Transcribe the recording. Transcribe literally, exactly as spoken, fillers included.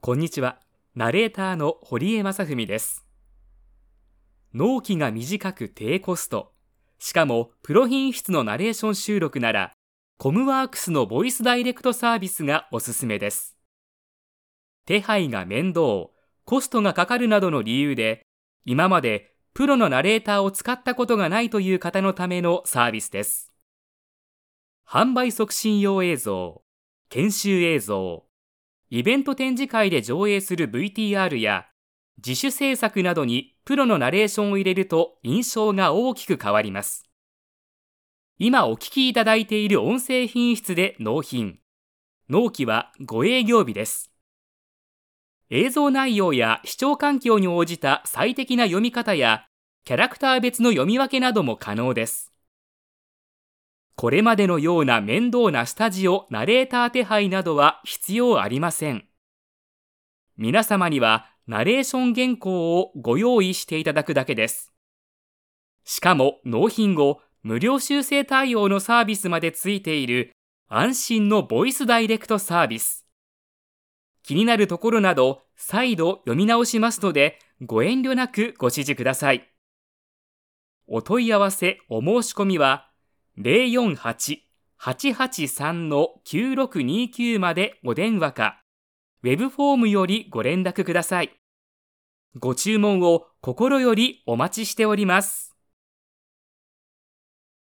こんにちは。ナレーターの堀江正文です。納期が短く低コスト、しかもプロ品質のナレーション収録なら、コムワークスのボイスダイレクトサービスがおすすめです。手配が面倒、コストがかかるなどの理由で、今までプロのナレーターを使ったことがないという方のためのサービスです。販売促進用映像、研修映像、イベント展示会で上映する ブイティーアール や自主制作などにプロのナレーションを入れると印象が大きく変わります。今お聞きいただいている音声品質で納品。納期はご営業日です。映像内容や視聴環境に応じた最適な読み方やキャラクター別の読み分けなども可能です。これまでのような面倒なスタジオ、ナレーター手配などは必要ありません。皆様にはナレーション原稿をご用意していただくだけです。しかも納品後、無料修正対応のサービスまでついている安心のボイスダイレクトサービス。気になるところなど再度読み直しますので、ご遠慮なくご指示ください。お問い合わせお申し込みはゼロよんはち はちはちさん きゅうろくにきゅうまでお電話か、ウェブフォームよりご連絡ください。ご注文を心よりお待ちしております。